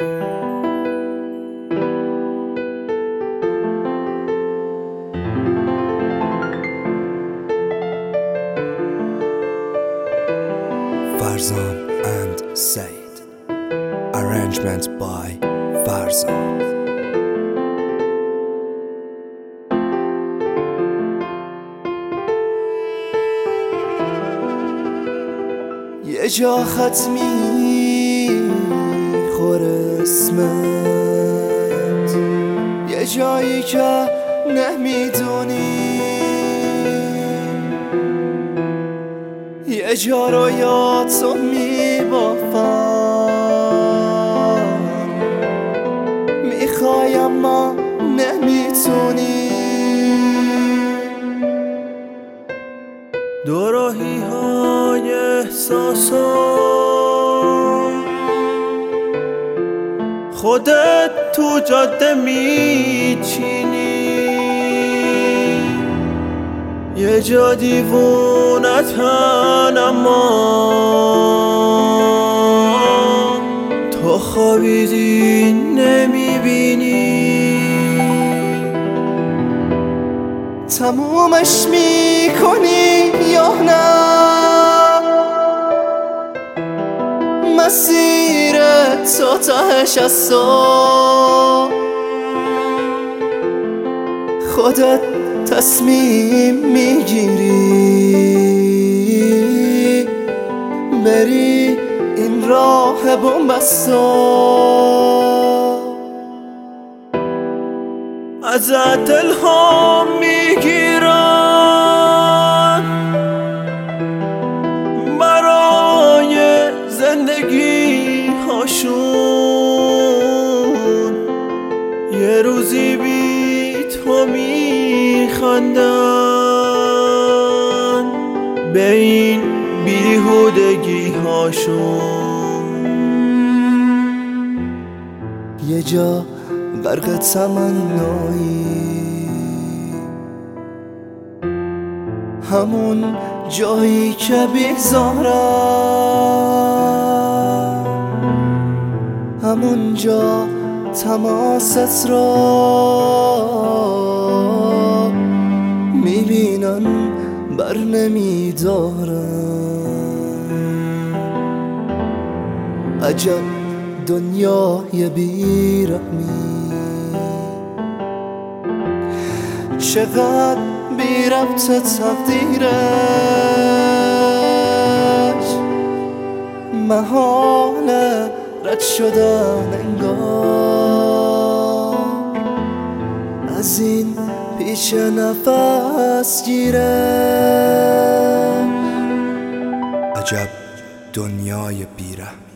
Farzan and Said. Arrangement by Farzan. یه جا خط میخوره اسمت، یه جایی که نمیدونی، یه جا رو یاد تو میبافم، میخوای اما نمیتونی. دوراهی های احساسات خودت تو جاده میچینی، یه جا دیوونتن اما تو خوابیدی نمیبینی. تمومش میکنی یا نه؟ مسیر تو تهش از تو خودت تصمیم میگیری، بری این راه بومبستا. ازت الهام میگیرن برای زندگی هاشون، یه روزی بی تو میخندن به این بیهودگی هاشون. یه جا غرق تمنایی، همون جایی که بیزارم، همون جا تماست را میبینن بر نمیدارم. عجب دنیای بیرحمی، چقدر بی ربط تقدیرش، محاله رد شدن انگار از این پیش نفس گیره. عجب دنیای بیرحمی.